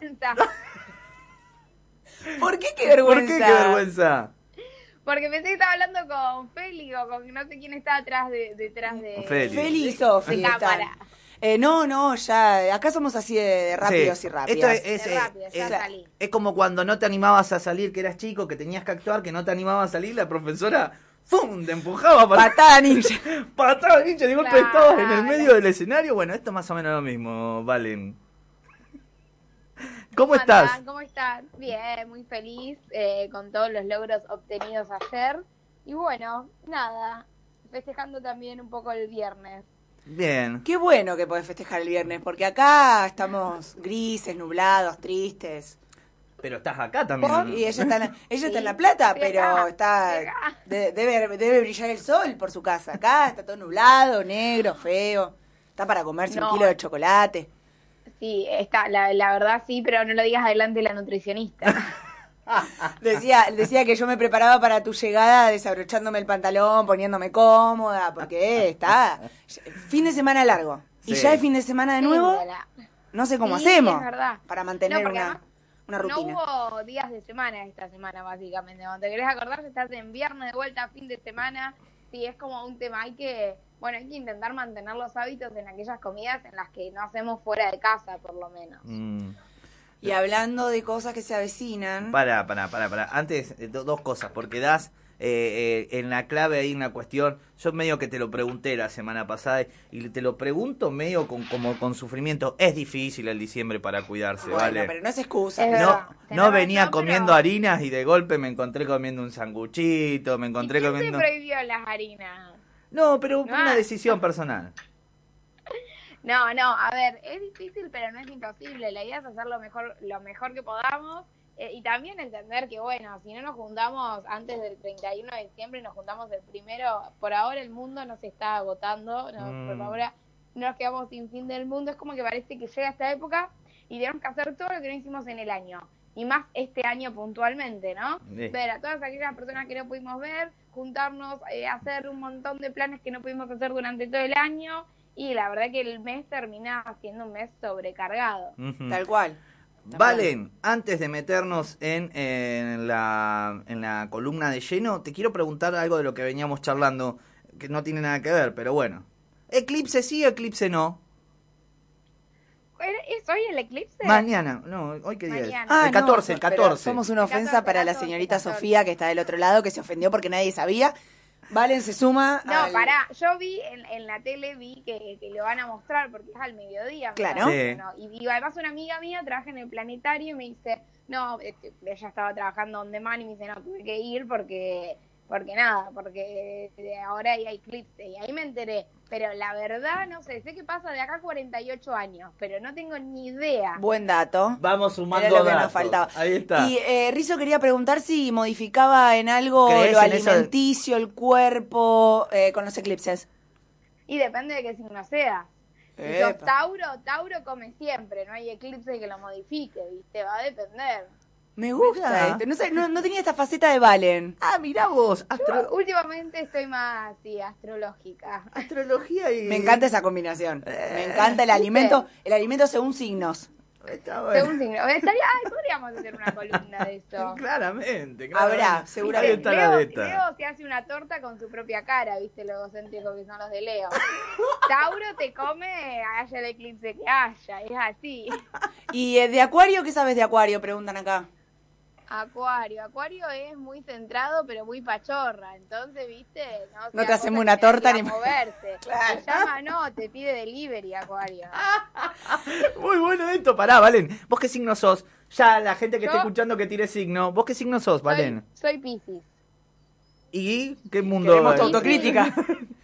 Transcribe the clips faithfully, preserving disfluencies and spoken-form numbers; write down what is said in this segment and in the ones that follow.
vergüenza. ¿Por qué qué vergüenza? ¿Por qué qué vergüenza? Porque pensé que estaba hablando con Feli o con no sé quién está atrás de, detrás de... Feli. Feli y Sofi de están. cámara. Eh, no, no, ya, acá somos así de, de rápidos Sí. y rápidas. Esto es, es, De rápido, es- ya es- salí. es como cuando no te animabas a salir, que eras chico, que tenías que actuar, que no te animabas a salir, la profesora ¡fum! Te empujaba para... Patada ninja. Patada, ninja, de golpe Claro. estabas en el medio del escenario. Bueno, esto es más o menos lo mismo, Valen. ¿Cómo estás? andan? ¿Cómo están? Bien, muy feliz eh, con todos los logros obtenidos ayer. Y bueno, nada, festejando también un poco el viernes. Bien. Qué bueno que podés festejar el viernes, porque acá estamos grises, nublados, tristes. Pero estás acá también. Y ella está en la, ella está en La Sí, Plata, estoy pero acá, está estoy acá. de- debe, debe brillar el sol por su casa. Acá está todo nublado, negro, feo. Está para comerse No. un kilo de chocolate. Sí, está, la, la verdad sí, pero no lo digas adelante de la nutricionista. Decía, decía que yo me preparaba para tu llegada desabrochándome el pantalón, poniéndome cómoda, porque está fin de semana largo. Y Sí. ya es fin de semana de nuevo, Símbala. no sé cómo Sí, hacemos es verdad. para mantener No, porque una, además una rutina. No hubo días de semana esta semana, básicamente. Cuando te querés acordar, estás en viernes de vuelta, fin de semana. Sí, es como un tema. Hay que, bueno, hay que intentar mantener los hábitos en aquellas comidas en las que no hacemos fuera de casa, por lo menos. Mm. Y hablando de cosas que se avecinan, Para, para, para, para. Antes, eh, do- dos cosas, porque das eh, eh, en la clave hay una cuestión. Yo medio que te lo pregunté la semana pasada y te lo pregunto medio con, como con sufrimiento. Es difícil el diciembre para cuidarse, bueno, ¿vale? pero no es excusa. Es No, verdad. no Tenés venía razón, comiendo pero- harinas y de golpe me encontré comiendo un sanguchito, me ¿Y encontré quién comiendo... te prohibió las harinas? No, pero fue No. una decisión personal. No, no, a ver, es difícil, pero no es imposible. La idea es hacer lo mejor, lo mejor que podamos eh, y también entender que, bueno, si no nos juntamos antes del treinta y uno de diciembre, nos juntamos el primero. Por ahora el mundo no se está agotando, no, Mm. por ahora no nos quedamos sin fin del mundo. Es como que parece que llega esta época y tenemos que hacer todo lo que no hicimos en el año. Y más este año puntualmente, ¿no? Sí. Ver a todas aquellas personas que no pudimos ver, juntarnos, eh, hacer un montón de planes que no pudimos hacer durante todo el año. Y la verdad que el mes termina siendo un mes sobrecargado. Ujú. Tal cual. Valen, antes de meternos en, en, la, en la columna de lleno, te quiero preguntar algo de lo que veníamos charlando, que no tiene nada que ver, pero bueno. ¿Eclipse sí, eclipse no? ¿Es hoy el eclipse? Mañana, no, ¿hoy qué día Mañana. es? Ah, el catorce, no, el pero catorce. Somos una El ofensa catorce, para la catorce, señorita catorce. Sofía, que está del otro lado, que se ofendió porque nadie sabía. Valen se suma. No, al- pará, yo vi en, en la tele, vi que, que lo van a mostrar porque es al mediodía. me Claro. parece, Sí. ¿no? Y, y además una amiga mía trabaja en el planetario y me dice, no, este, ella estaba trabajando on demand y me dice, no, tuve que ir porque, porque nada, porque ahora hay eclipse. Y ahí me enteré. Pero la verdad, no sé, sé que pasa de acá a cuarenta y ocho años, pero no tengo ni idea. Buen dato. Vamos sumando Era lo que nos datos. faltaba. Ahí está. Y eh, Rizzo quería preguntar si modificaba en algo ¿Crees lo en eso de- alimenticio, el cuerpo, eh, con los eclipses. Y depende de qué signo sea. Si Epa. sos Tauro, Tauro come siempre, no hay eclipse que lo modifique, ¿viste? Va a depender. Me gusta Mirá. esto. No, sé, no, no tenía esta faceta de Valen. Ah, mirá vos, astro- Últimamente estoy más, sí, astrológica. astrología y... Me encanta esa combinación. Eh, Me encanta el ¿viste? alimento, el alimento según signos. Está bueno. Según signo. Estaría, ay, podríamos hacer una columna de eso. Claramente, claramente. Habrá, seguramente. Ahí está la Leo, beta. Leo se hace una torta con su propia cara, ¿viste? Los egocéntricos que son los de Leo. Tauro te come, haya el eclipse que haya, es así. ¿Y eh, de Acuario qué sabes de Acuario? Preguntan acá. Acuario, Acuario es muy centrado pero muy pachorra, entonces, ¿viste? No, No sea, te hacemos cosa una que tenés torta que ni- ir a moverse. Claro. Te llama, no, te pide delivery, Acuario. Muy bueno esto, pará, Valen. ¿Vos qué signo sos? Ya la gente que Yo- esté escuchando que tire signo. ¿Vos qué signo sos, Valen? Soy, soy Piscis. ¿Y qué mundo? Queremos tu hay? autocrítica.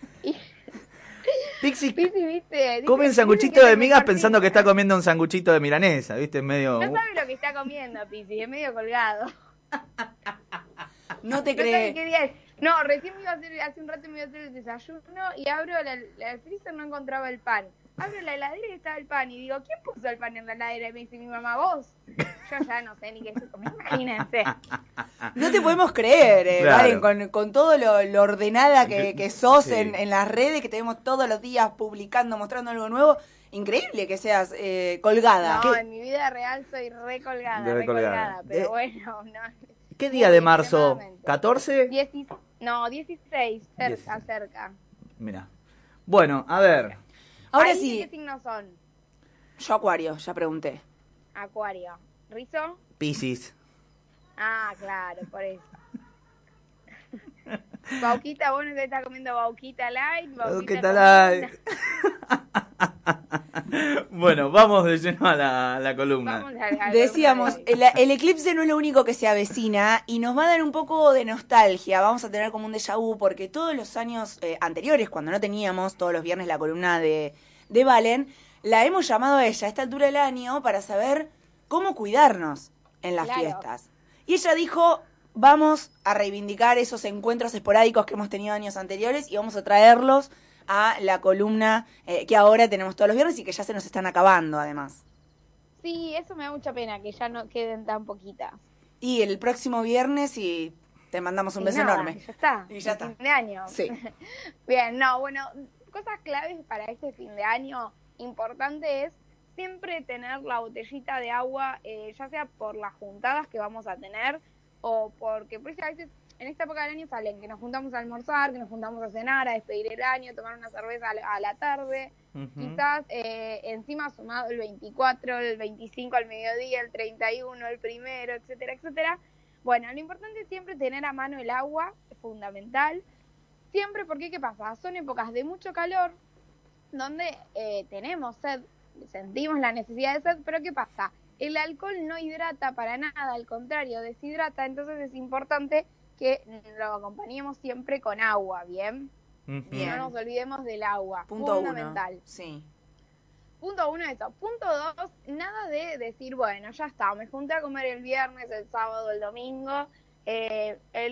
Pixie Piscis, ¿viste? come un Dice- sanguchito dice que de es el migas mejor pensando que signo. está comiendo un sanguchito de milanesa, ¿viste? Es medio... No sabe lo que está comiendo, Piscis, es medio colgado. No te No sabe qué crees. día es. No, recién me iba a hacer, hace un rato me iba a hacer el desayuno y abro la, la el freezer, no encontraba el pan. Abro la heladera y estaba el pan y digo, ¿quién puso el pan en la heladera? Y me dice mi mamá, vos. Yo ya no sé ni qué se comió, imagínense. No te podemos creer, eh, Claro. Valen, con, con todo lo, lo ordenada que, que sos Sí. en, en las redes, que te vemos todos los días publicando, mostrando algo nuevo. increíble que seas eh, colgada. No, ¿Qué? en mi vida real soy recolgada, De recolgada. recolgada, pero De- bueno, no. ¿Qué día Muy de marzo? extremadamente. ¿catorce? Dieci- no, dieciséis, cerca, dieciséis. cerca. Mira. Bueno, a ver. Ahora Ahí, sí, ¿qué signos son? yo Acuario, ya pregunté. Acuario. ¿Rizo? Piscis. Ah, claro, por eso. Bauquita, vos no te estás comiendo Bauquita Light, Bauquita ¿Qué tal? común. Ay? Bueno, vamos de lleno a la, a la columna. Vamos a la Decíamos, columna de hoy. el, el eclipse no es lo único que se avecina y nos va a dar un poco de nostalgia. Vamos a tener como un déjà vu porque todos los años eh, anteriores, cuando no teníamos todos los viernes la columna de, de Valen, la hemos llamado a ella a esta altura del año para saber cómo cuidarnos en las Claro. fiestas. Y ella dijo, vamos a reivindicar esos encuentros esporádicos que hemos tenido años anteriores y vamos a traerlos a la columna eh, que ahora tenemos todos los viernes y que ya se nos están acabando además. Sí, eso me da mucha pena, que ya no queden tan poquitas. Y el próximo viernes y te mandamos un Y beso nada, enorme. Ya está. Y ya el está. Fin de año. Sí. Bien, no, bueno, cosas claves para este fin de año importante es siempre tener la botellita de agua, eh, ya sea por las juntadas que vamos a tener o porque, por eso a veces en esta época del año salen que nos juntamos a almorzar, que nos juntamos a cenar, a despedir el año, tomar una cerveza a la, a la tarde. Ujú. Quizás eh, encima sumado el veinticuatro, el veinticinco al mediodía, el treinta y uno, el primero, etcétera, etcétera. Bueno, lo importante es siempre tener a mano el agua, es fundamental. Siempre porque, ¿qué pasa? Son épocas de mucho calor, donde eh, tenemos sed, sentimos la necesidad de sed, pero ¿qué pasa? El alcohol no hidrata para nada, al contrario, deshidrata, entonces es importante que lo acompañemos siempre con agua, ¿bien? Ujú. Bien. No nos olvidemos del agua, Punto fundamental. uno. Sí. Punto uno, eso. Punto dos, nada de decir, bueno, ya está, me junté a comer el viernes, el sábado, el domingo, eh,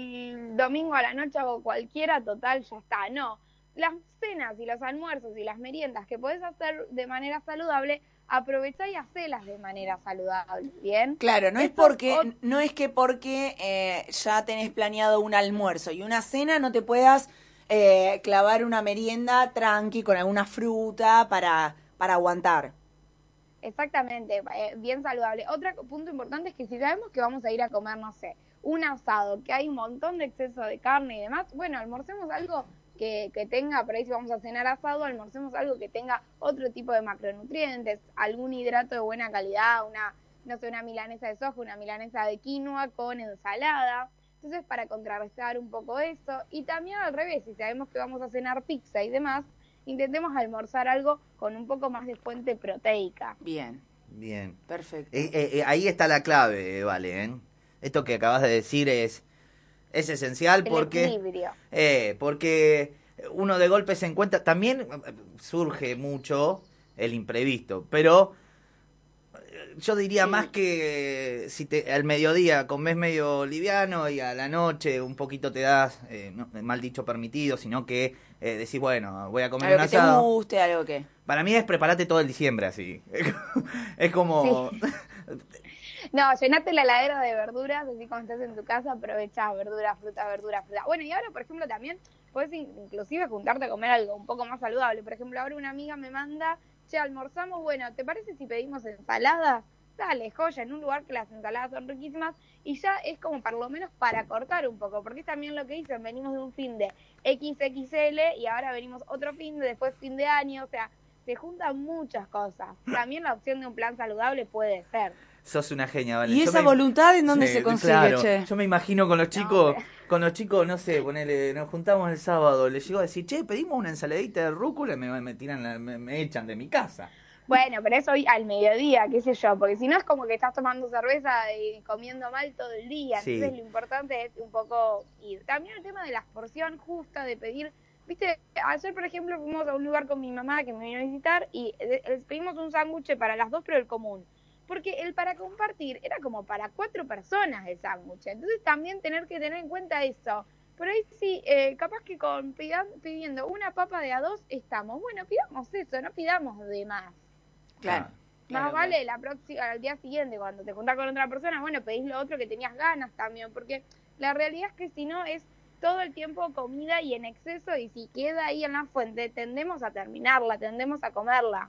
el domingo a la noche hago cualquiera, total, ya está. No, las cenas y los almuerzos y las meriendas que podés hacer de manera saludable, aprovechá y hacelas de manera saludable, ¿bien? Claro, no es Esto porque, ot- no es que porque eh, ya tenés planeado un almuerzo y una cena no te puedas eh, clavar una merienda tranqui con alguna fruta para, para aguantar. Exactamente, eh, bien saludable. Otro punto importante es que si sabemos que vamos a ir a comer, no sé, un asado, que hay un montón de exceso de carne y demás, bueno, almorcemos algo que, que tenga, por ahí si vamos a cenar asado, almorcemos algo que tenga otro tipo de macronutrientes, algún hidrato de buena calidad, una, no sé, una milanesa de soja, una milanesa de quinoa con ensalada. Entonces, para contrarrestar un poco eso, y también al revés, si sabemos que vamos a cenar pizza y demás, intentemos almorzar algo con un poco más de fuente proteica. Bien, Bien. perfecto. Eh, eh, eh, ahí está la clave, vale, ¿eh? Esto que acabas de decir es, es esencial El porque, equilibrio. eh, porque uno de golpe se encuentra, también eh, surge mucho el imprevisto, pero eh, yo diría Sí. más que si te, al mediodía comes medio liviano y a la noche un poquito te das, eh, no, mal dicho permitido, sino que eh, decís, bueno, voy a comer Algo un que asado. te guste, algo que... Para mí es preparate todo el diciembre así. Es como... No, llenate la heladera de verduras, así cuando estás en tu casa, aprovechás verduras, fruta, verdura, fruta. Bueno, y ahora, por ejemplo, también puedes inclusive juntarte a comer algo un poco más saludable. Por ejemplo, ahora una amiga me manda, che, almorzamos, bueno, ¿te parece si pedimos ensaladas? Dale, joya, en un lugar que las ensaladas son riquísimas y ya es como por lo menos para cortar un poco, porque es también lo que dicen, venimos de un fin de equis equis ele y ahora venimos otro fin de, después fin de año, o sea, se juntan muchas cosas. También la opción de un plan saludable puede ser. Sos una genia, Vale. ¿Y Yo esa me- voluntad en dónde Sí, se consigue, claro. che? Yo me imagino con los chicos, pero- con los chicos, no sé, ponele, nos juntamos el sábado, les llego a decir, che, pedimos una ensaladita de rúcula y me, me tiran, la- me, me echan de mi casa. Bueno, pero eso hoy al mediodía, qué sé yo, porque si no es como que estás tomando cerveza y comiendo mal todo el día. Sí. Entonces lo importante es un poco ir. También el tema de la porción justa, de pedir. Viste, ayer por ejemplo fuimos a un lugar con mi mamá que me vino a visitar y eh, les pedimos un sándwich para las dos, pero el común. Porque el para compartir era como para cuatro personas el sándwich. Entonces también tener que tener en cuenta eso. Por ahí sí, eh, capaz que con pidan- pidiendo una papa de a dos estamos. Bueno, pidamos eso, no pidamos de más. Claro. Ah. Más Claro, vale la próxima, al día siguiente, cuando te juntás con otra persona, bueno, pedís lo otro que tenías ganas también, porque la realidad es que si no es todo el tiempo comida y en exceso, y si queda ahí en la fuente, tendemos a terminarla, tendemos a comerla.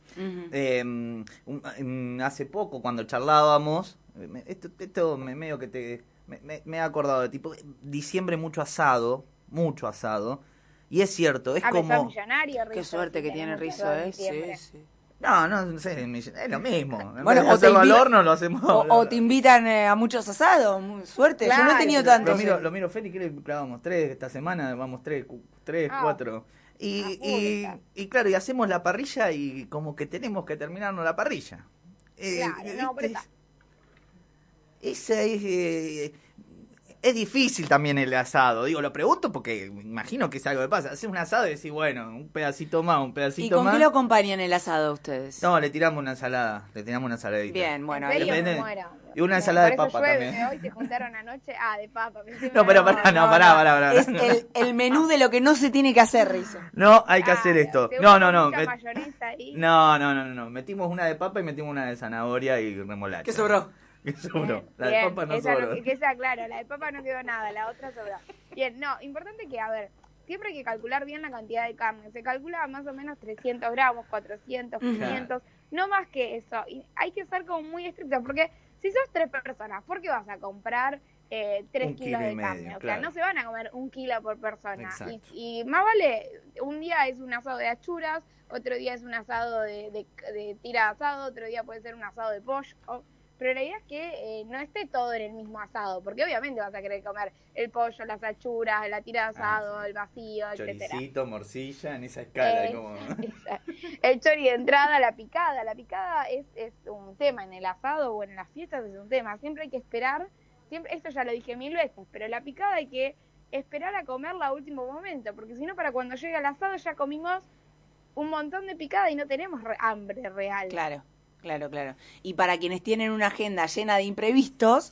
Ujú. Eh, un- un- hace poco, cuando charlábamos, me- esto, esto me medio que te... Me, me- me he acordado de tipo, diciembre mucho asado, mucho asado, y es cierto, es Ah, pero sos como... millonario, Rizzo. Qué suerte si que tenés tiene mucho Rizzo, asado en ¿eh? Sí, diciembre. sí. No, no, no sé, mi- es lo mismo. En Bueno, vez de o te hacerlo al invita- horno, lo hacemos... O, o te invitan eh, a muchos asados, mu- suerte. Yo no he Claro, tenido claro. Lo tantos. miro, eh. lo miro Feli, que clavamos tres esta semana, vamos tres, cu- tres, Ah, cuatro. Y, a full y, está. y claro, y hacemos la parrilla y como que tenemos que terminarnos la parrilla. Eh, Claro, no, pero ¿viste? está. Esa es, eh, es difícil también el asado. Digo, lo pregunto porque me imagino que es algo que pasa. Haces un asado y decís, bueno, un pedacito más, un ¿Y pedacito con más. qué lo acompañan el asado ustedes? No, le tiramos una ensalada, le tiramos una ensaladita. Bien, bueno, en ahí serio, depende. me muero. Y una Me- ensalada de por eso papa llueve, también. Hoy se juntaron anoche. Ah, de papa. pensé No, que pero me- pará, no, pará, pará, pará. es el, el menú de lo que no se tiene que hacer, Rizzo. No, hay que Claro, hacer esto. se No, usa no, no. mucha met- mayonesa ahí. No, no, no, no, no. Metimos una de papa y metimos una de zanahoria y remolacha. ¿Qué sobró? ¿Qué sobró? Bien, La de bien, papa no esa sobró. que sea claro, la de papa no quedó nada, la otra sobró. Bien, no, importante que, a ver, siempre hay que calcular bien la cantidad de carne. Se calcula más o menos trescientos gramos, cuatrocientos, Ujú. quinientos, no más que eso. Y hay que ser como muy estrictos, porque si sos tres personas, ¿por qué vas a comprar eh, tres Un kilos kilo y de medio, carne? O claro. sea, no se van a comer un kilo por persona. Exacto. Y, y más vale, un día es un asado de achuras, otro día es un asado de, de, de tira de asado, otro día puede ser un asado de pollo. Pero la idea es que eh, no esté todo en el mismo asado, porque obviamente vas a querer comer el pollo, las achuras, la tira de asado, Ah, sí. el vacío, etcétera. Choricito, morcilla, en esa escala. Eh, como... esa- el chori de entrada, la picada. La picada es, es un tema en el asado o en las fiestas, es un tema. Siempre hay que esperar, siempre esto ya lo dije mil veces, pero la picada hay que esperar a comerla a último momento, porque si no, para cuando llegue el asado ya comimos un montón de picada y no tenemos re- hambre real. Claro, claro, claro. Y para quienes tienen una agenda llena de imprevistos,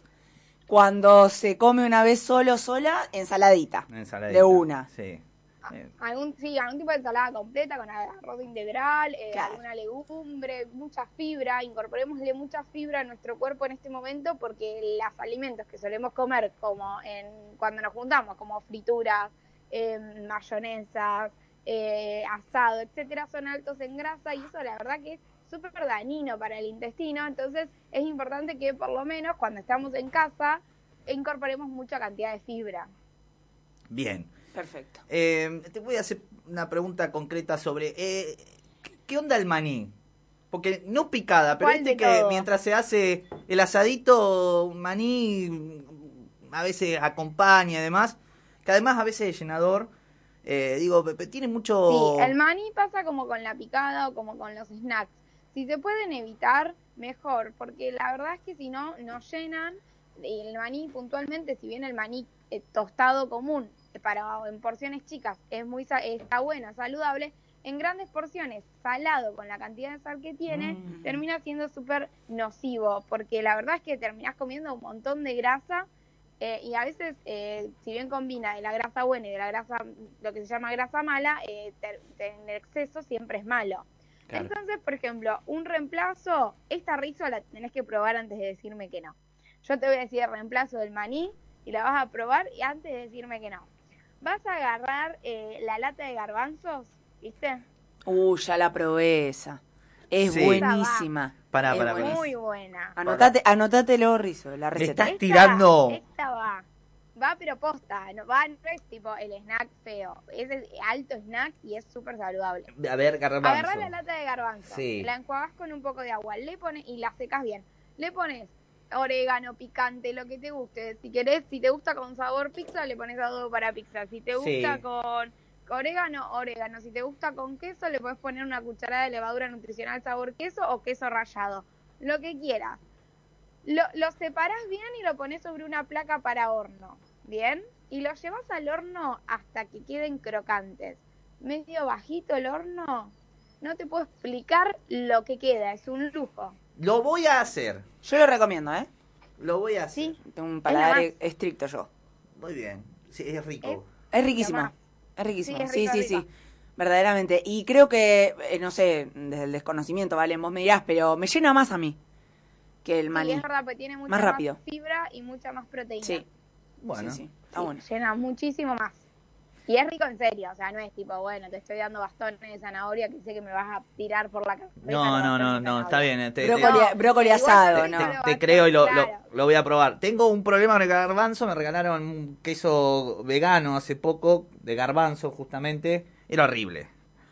cuando se come una vez solo, sola, ensaladita. Una ensaladita. De una. Sí. Eh, Algún, sí, algún tipo de ensalada completa con arroz integral, eh, Claro. alguna legumbre, mucha fibra. Incorporémosle mucha fibra a nuestro cuerpo en este momento, porque los alimentos que solemos comer como en cuando nos juntamos, como frituras, eh, mayonesas, eh, asado, etcétera, son altos en grasa, y eso la verdad que es súper dañino para el intestino. Entonces es importante que por lo menos cuando estamos en casa incorporemos mucha cantidad de fibra. Bien. Perfecto. Eh, te voy a hacer una pregunta concreta sobre... Eh, ¿qué, qué onda el maní? Porque no picada, pero ¿Cuál viste de que todo? mientras se hace el asadito, maní a veces acompaña y demás, que además a veces es llenador. Eh, digo, pe- pe- tiene mucho... Sí, el maní pasa como con la picada o como con los snacks. Si se pueden evitar, mejor, porque la verdad es que si no, nos llenan. Y el maní puntualmente, si bien el maní eh, tostado común eh, para en porciones chicas es muy sa- está bueno, saludable, en grandes porciones, salado con la cantidad de sal que tiene, Mm. termina siendo súper nocivo, porque la verdad es que terminás comiendo un montón de grasa. Eh, y a veces, eh, si bien combina de la grasa buena y de la grasa, lo que se llama grasa mala, eh, ter- en exceso siempre es malo. Claro. Entonces, por ejemplo, un reemplazo, esta Rizzo la tenés que probar antes de decirme que no. Yo te voy a decir el reemplazo del maní y la vas a probar y antes de decirme que no. Vas a agarrar eh, la lata de garbanzos, ¿viste? Uh, ya la probé esa. Es Sí. buenísima. Pará, Es pará, pará. buenísima. Muy buena. Anotate, anótatelo, Rizzo, la Le receta. estás Esta tirando- va, esta va. Va, pero posta. No, va, no es tipo el snack feo. Es el alto snack y es súper saludable. A ver, garbanzo. Agarrás la lata de garbanzo, Sí. la enjuagás con un poco de agua, le pones y la secas bien. Le pones orégano, picante, lo que te guste. Si querés, si te gusta con sabor pizza, le pones adobo para pizza. Si te gusta Sí. con orégano, orégano. Si te gusta con queso, le puedes poner una cucharada de levadura nutricional sabor queso o queso rallado. Lo que quieras. Lo, lo separás bien y lo pones sobre una placa para horno, ¿bien? Y lo llevas al horno hasta que queden crocantes. Medio bajito el horno, no te puedo explicar lo que queda, es un lujo. Lo voy a hacer. Yo lo recomiendo, ¿eh? Lo voy a hacer. Sí, Tengo un paladar más. e- estricto yo. Muy bien. Sí, es rico. Es- Es Lo riquísima. más. Es riquísima. Sí, es Sí, rico, sí, es sí. rico. Verdaderamente. Y creo que, eh, no sé, desde el desconocimiento, ¿vale? Vos me dirás, pero me llena más a mí que el Sí, maní. es verdad, porque tiene mucha Más más, rápido. fibra y mucha más proteína. Sí, Sí, Bueno. sí, sí. Está bueno. llena muchísimo más. Y es rico en serio, o sea, no es tipo, bueno, te estoy dando bastones de zanahoria que sé que me vas a tirar por la cabeza. No, no, no, no, está bien. Te, brócoli, te, brócoli igual asado, te- ¿no? te- lo te vas- creo y lo, claro. lo, lo voy a probar. Tengo un problema con el garbanzo, me regalaron un queso vegano hace poco, de garbanzo justamente, era horrible.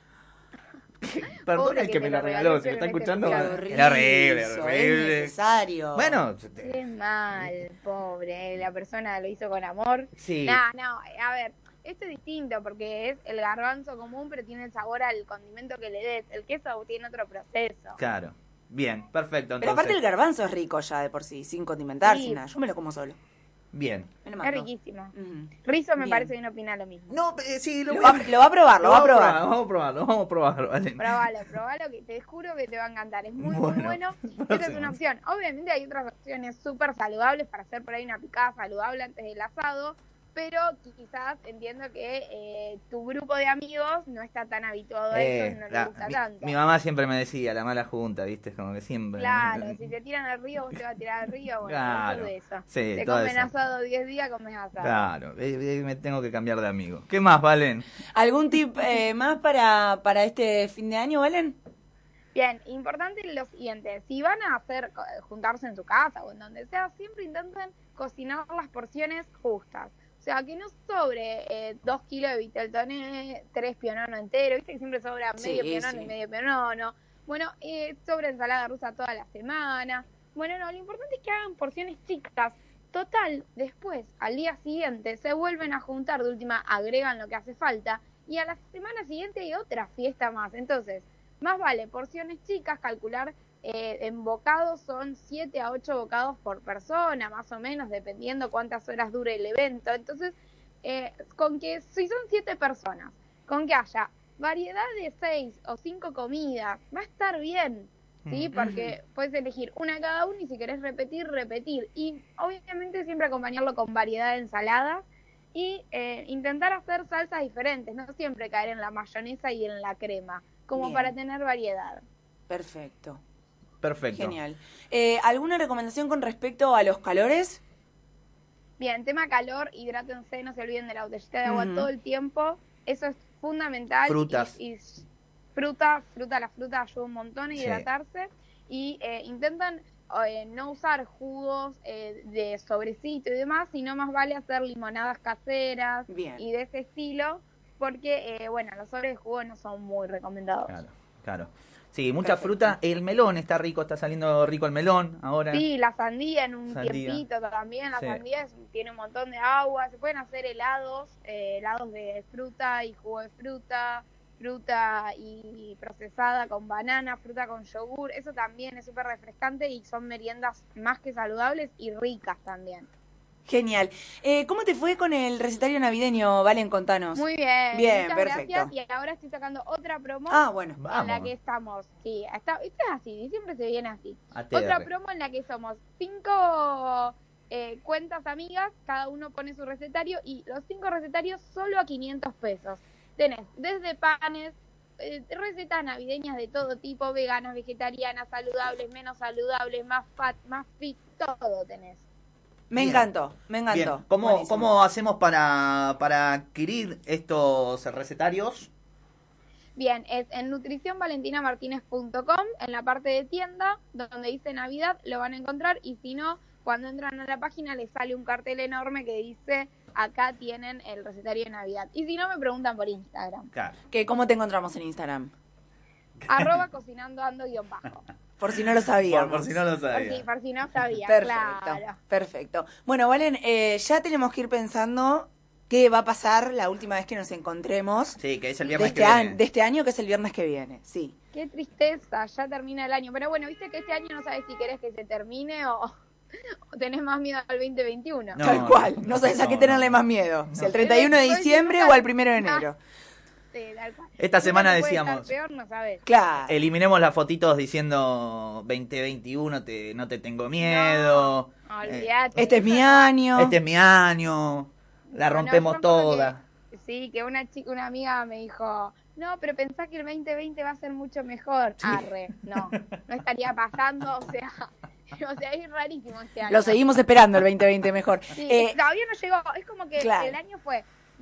Perdón Pobre el que que te me lo lo regaló, regaló, si me pero está no te escuchando, lo Qué Era era horrible, horrible, horrible. es necesario. Bueno, te- Qué mal, pobre, la persona lo hizo con amor. sí. No, no, a ver, esto es distinto porque es el garbanzo común, pero tiene el sabor al condimento que le des. El queso tiene otro proceso. Claro. Bien, perfecto. Pero Entonces, aparte el garbanzo es rico ya de por sí, sin condimentar, Sí. sin nada. Yo me lo como solo. bien. Me lo Es mando. riquísimo. Ujú. Rizo me Bien. parece que no opina lo mismo. No, eh, sí, lo, Lo voy a- va, lo va a probar, lo va a probar. Vamos a probarlo, vamos a probarlo, vale. Probalo, probalo, que te juro que te va a encantar. Es muy, Bueno, muy bueno. Esa es una opción. Obviamente hay otras opciones súper saludables para hacer por ahí una picada saludable antes del asado, pero quizás entiendo que eh, tu grupo de amigos no está tan habituado a eso y Eh, no la- le gusta mi, tanto. mi mamá siempre me decía, la mala junta, ¿viste? Como que siempre. Claro, si te tiran al río, vos te vas a tirar al río. Bueno, Claro, eso es de eso. sí, te todo comen eso. asado diez días, comes asado. Claro, eh, eh, me tengo que cambiar de amigo. ¿Qué más, Valen? ¿Algún tip eh, más para, para este fin de año, Valen? Bien, importante lo siguiente, si van a hacer eh, juntarse en su casa o en donde sea, siempre intenten cocinar las porciones justas. O sea, que no sobre eh, dos kilos de viteltoné, tres pionono entero, viste que siempre sobra Sí, medio pionono sí. y medio pionono. Bueno, eh, sobra ensalada rusa toda la semana. Bueno, no, lo importante es que hagan porciones chicas. Total, después, al día siguiente, se vuelven a juntar, de última agregan lo que hace falta, y a la semana siguiente hay otra fiesta más. Entonces, más vale porciones chicas, calcular eh, en bocados son siete a ocho bocados por persona, más o menos, dependiendo cuántas horas dure el evento. Entonces, eh, con que, si son siete personas, con que haya variedad de seis o cinco comidas, va a estar bien, ¿sí? Mm. Porque puedes elegir una cada uno y si querés repetir, repetir. Y obviamente siempre acompañarlo con variedad de ensaladas y eh, intentar hacer salsas diferentes, no siempre caer en la mayonesa y en la crema, como Bien. para tener variedad. Perfecto. Perfecto. Genial. Eh, ¿Alguna recomendación con respecto a los calores? Bien, tema calor, hidrátense, no se olviden de la botellita de agua Ujú. todo el tiempo, eso es fundamental. Frutas. Y, y fruta, fruta, la fruta ayuda un montón a Sí. hidratarse y eh, intentan eh, no usar jugos eh, de sobrecito y demás, sino más vale hacer limonadas caseras Bien. y de ese estilo, porque, eh, bueno, los sobres de jugo no son muy recomendados. Claro, claro. Sí, mucha Perfecto. fruta. El melón está rico, está saliendo rico el melón ahora. Sí, la sandía en un Sandía. tiempito también, la Sí. sandía es- tiene un montón de agua, se pueden hacer helados, eh, helados de fruta y jugo de fruta, fruta y procesada con banana, fruta con yogur, eso también es súper refrescante y son meriendas más que saludables y ricas también. Genial. Eh, ¿Cómo te fue con el recetario navideño, Valen? Contanos. Muy bien, Bien, muchas perfecto. gracias y ahora estoy sacando otra promo Ah, bueno. en la Vamos. que estamos, sí, está, esto es así, siempre se viene así. A T R. Otra promo en la que somos cinco eh, cuentas amigas, cada uno pone su recetario y los cinco recetarios solo a quinientos pesos. Tenés desde panes, eh, recetas navideñas de todo tipo, veganas, vegetarianas, saludables, menos saludables, más fat, más fit, todo tenés. Me Bien. encantó, me Bien, encantó. ¿cómo, Buenísimo. ¿cómo hacemos para, para adquirir estos recetarios? Bien, es en nutrición valentina martínez punto com, en la parte de tienda, donde dice Navidad, lo van a encontrar, y si no, cuando entran a la página les sale un cartel enorme que dice, acá tienen el recetario de Navidad. Y si no, me preguntan por Instagram, Claro. ¿Qué, ¿Cómo te encontramos en Instagram? arroba cocinando ando guión bajo. Por si no lo sabíamos. Por, por si no lo Por sabía. si, por si no sabía, Perfecto, claro. perfecto. Bueno, Valen, eh, ya tenemos que ir pensando qué va a pasar la última vez que nos encontremos Sí, que es el de viernes este, que año, viene. de este año, que es el viernes que viene. Sí. Qué tristeza, ya termina el año. Pero bueno, viste que este año no sabes si querés que se termine o, o tenés más miedo al veinte veintiuno. No, Tal cual. No, no, sabes a no, qué tenerle no. más miedo. Si No. al treinta y uno de Estoy diciembre diciendo o al que- primero de Ah. enero. Sí, tal cual. Esta Uno semana no puede decíamos- estar peor, no sabes. Claro. Eliminemos las fotitos diciendo veinte veintiuno, te, no te tengo miedo. No, Eh, olvídate. Este es mi año. este es mi año. La No, no, rompemos yo me acuerdo toda. que- sí, que una chica, una amiga me dijo, no, pero pensá que el veinte veinte va a ser mucho mejor. Arre, no, no estaría pasando, o sea, o sea, es rarísimo este año. Lo seguimos esperando el veinte veinte mejor. Sí, Eh, todavía no llegó, es como que claro. el año fue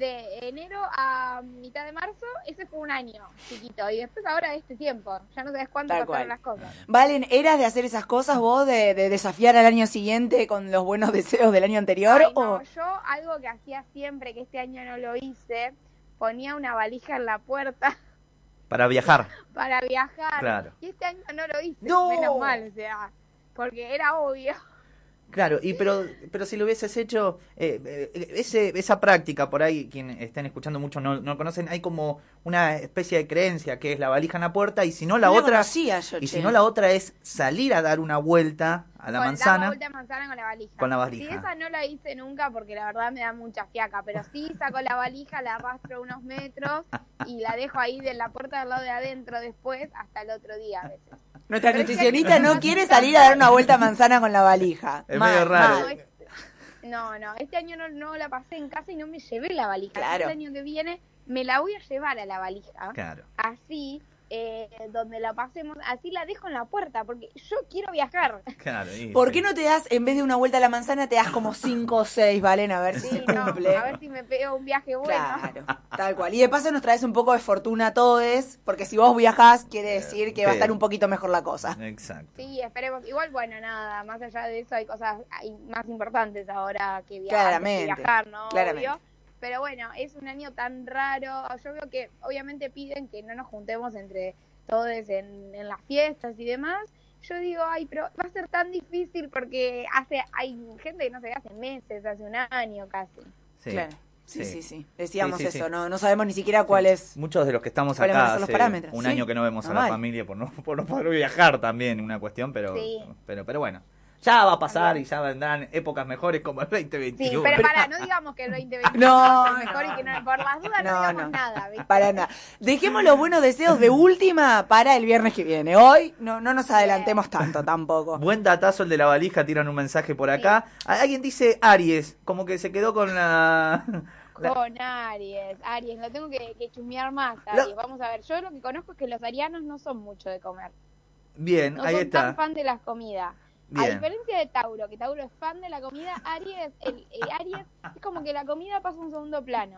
de enero a mitad de marzo, ese fue un año chiquito. Y después ahora este tiempo. Ya no sabes cuánto Tal pasaron cual. las cosas. Valen, ¿eras de hacer esas cosas vos, de, de desafiar al año siguiente con los buenos deseos del año anterior? Ay, o... no, yo algo que hacía siempre, que este año no lo hice, ponía una valija en la puerta Para viajar. para viajar. Claro. Y este año no lo hice, ¡No! menos mal, o sea, porque era obvio. Claro, y pero pero si lo hubieses hecho, eh, eh, ese, esa práctica, por ahí, quien estén escuchando mucho no, no conocen, hay como una especie de creencia que es la valija en la puerta, y si no la No la otra, conocía yo, y che. si no la otra es salir a dar una vuelta a la Con- dar manzana. vuelta de manzana con la valija. Con la valija. Sí, esa no la hice nunca porque la verdad me da mucha fiaca, pero sí saco la valija, la arrastro unos metros y la dejo ahí de la puerta del lado de adentro después hasta el otro día a veces. Nuestra Pero es que nutricionista hay- no quiere salir a dar una vuelta a manzana con la valija. Es Mal, medio raro. No, mal. este, no, no, este año no, no la pasé en casa y no me llevé la valija. Claro. Este año que viene me la voy a llevar a la valija. Claro. Así, eh, donde la pasemos, así la dejo en la puerta porque yo quiero viajar. Claro. y- ¿Por qué no te das, en vez de una vuelta a la manzana, te das como cinco o seis, Valen? A ver si Sí, se no, cumple. a ver si me pego un viaje bueno. Claro, tal cual. Y de paso nos traes un poco de fortuna a todos, porque si vos viajás, quiere decir que va a Sí. estar un poquito mejor la cosa. Exacto. Sí, esperemos. Igual, bueno, nada, más allá de eso hay cosas hay más importantes ahora que, via- Claramente, antes que viajar, ¿no? claramente. Obvio. Pero bueno, es un año tan raro. Yo veo que obviamente piden que no nos juntemos entre todos en, en las fiestas y demás. Yo digo, ay, pero va a ser tan difícil porque hace hay gente que no se ve hace meses, hace un año casi. Sí. Claro. Sí, Sí. sí, sí. Decíamos Sí, sí, eso, sí. no no sabemos ni siquiera cuál es. Muchos de los que estamos ¿Cuáles van a acá ser los hace parámetros? un Sí, año que no vemos a normal. la familia por no, por no poder viajar también, una cuestión, pero, Sí. pero, pero bueno. Ya va a pasar y ya vendrán épocas mejores como el veinte Sí, veintiuno. pero pará, no digamos que el veinte veintiuno No, va a ser mejor y que no, por las dudas no, No, digamos no. nada, ¿viste? Para nada. Dejemos los buenos deseos de última para el viernes que viene. Hoy no, no nos adelantemos tanto tampoco. Buen datazo el de la valija, tiran un mensaje por acá. Alguien dice Aries, como que se quedó con la... la- Con Aries, Aries, lo tengo que, que chusmear más, Lo- Aries. Vamos a ver, yo lo que conozco es que los arianos no son mucho de comer. Bien, No ahí son tan está. fan de las comidas. A Bien. diferencia de Tauro, que Tauro es fan de la comida, Aries, el, el Aries es como que la comida pasa a un segundo plano.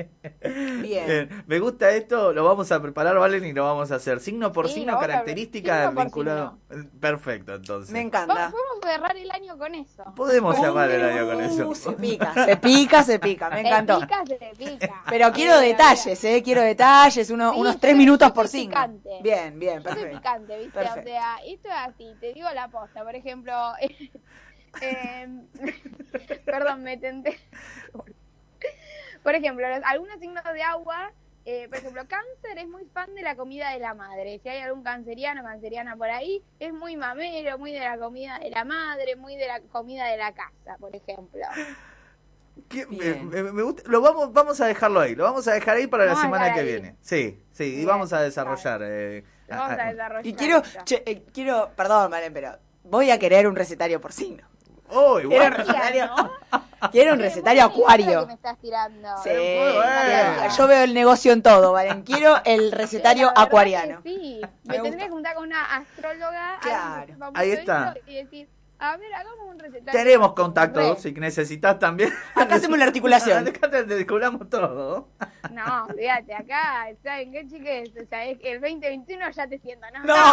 Bien. Bien, me gusta esto, lo vamos a preparar, Valen, y lo vamos a hacer. Signo por Sí, signo, lo vamos a ver. característica Signo por vinculado. Perfecto, entonces. Me Vamos, encanta. podemos cerrar el año con eso. Podemos llamar el año con Uh, eso. Se pica, se pica, se pica. Me encantó. Se pica, se pica. Pero quiero Eh, detalles, ¿eh? Quiero detalles, uno- Sí, unos yo tres soy- minutos yo por soy signo. picante. Bien, bien, Yo soy perfecto. picante, ¿viste? Perfecto. O sea, esto es así, te digo la posta. Por ejemplo, eh, perdón, me tenté. Por ejemplo, los- algunos signos de agua, eh, por ejemplo, cáncer es muy fan de la comida de la madre. Si hay algún canceriano, canceriana por ahí, es muy mamero, muy de la comida de la madre, muy de la comida de la casa, por ejemplo. ¿Qué? Me, Bien. me- me gusta. Lo vamos, vamos a dejarlo ahí, lo vamos a dejar ahí para la Vamos a semana dejar que ahí. viene. Sí, sí, y Bien, vamos a desarrollar. eh, Lo vamos a- a a- desarrollar. Y quiero, esto. che, eh, quiero, perdón, Valen, pero voy a querer un recetario por signo. Oh, Quiero igual. un recetario, ¿no? quiero un Eh, recetario muy bien, acuario. que me estás tirando. Sí, muy bueno. yo veo el negocio en todo, Valen. Quiero el recetario La verdad acuariano. que sí, Me me, gusta. tendría que juntar con una astróloga. Claro. alguien que sepa mucho Ahí de está. esto, y decir, a ver, hagamos un recetario. Tenemos contacto, Re. si necesitas también. Acá hacemos la articulación. Acá te descubramos todo. No, fíjate, acá, ¿saben qué, chiques? O sea, es que el veinte veintiuno ya te siento, ¿no? No.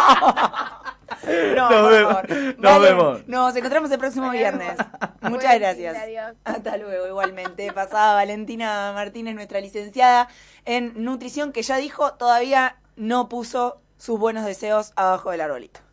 No, Nos por vemos. favor. Nos Valen, vemos. Nos encontramos el próximo viernes. Buen Muchas fin, gracias. adiós. Hasta luego, igualmente. Pasaba Valentina Martínez, nuestra licenciada en nutrición, que ya dijo, todavía no puso sus buenos deseos abajo del arbolito.